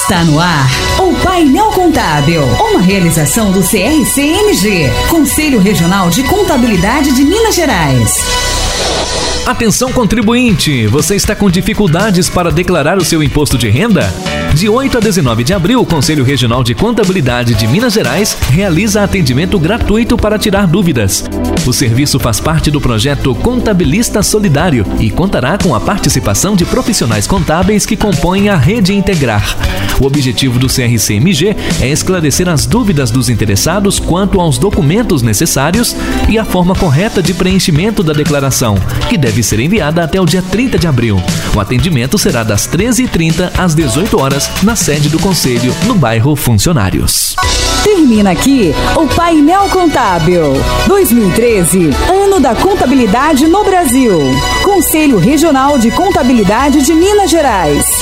Está no ar o Painel Contábil, uma realização do CRC-MG, Conselho Regional de Contabilidade de Minas Gerais. Atenção contribuinte, você está com dificuldades para declarar o seu imposto de renda? De 8 a 19 de abril, o Conselho Regional de Contabilidade de Minas Gerais realiza atendimento gratuito para tirar dúvidas. O serviço faz parte do projeto Contabilista Solidário e contará com a participação de profissionais contábeis que compõem a Rede Integrar. O objetivo do CRC-MG é esclarecer as dúvidas dos interessados quanto aos documentos necessários e a forma correta de preenchimento da declaração, que deve ser enviada até o dia 30 de abril. O atendimento será das 13h30 às 18 horas na sede do Conselho, no bairro Funcionários. Termina aqui o Painel Contábil 2013, Ano da Contabilidade no Brasil. Conselho Regional de Contabilidade de Minas Gerais.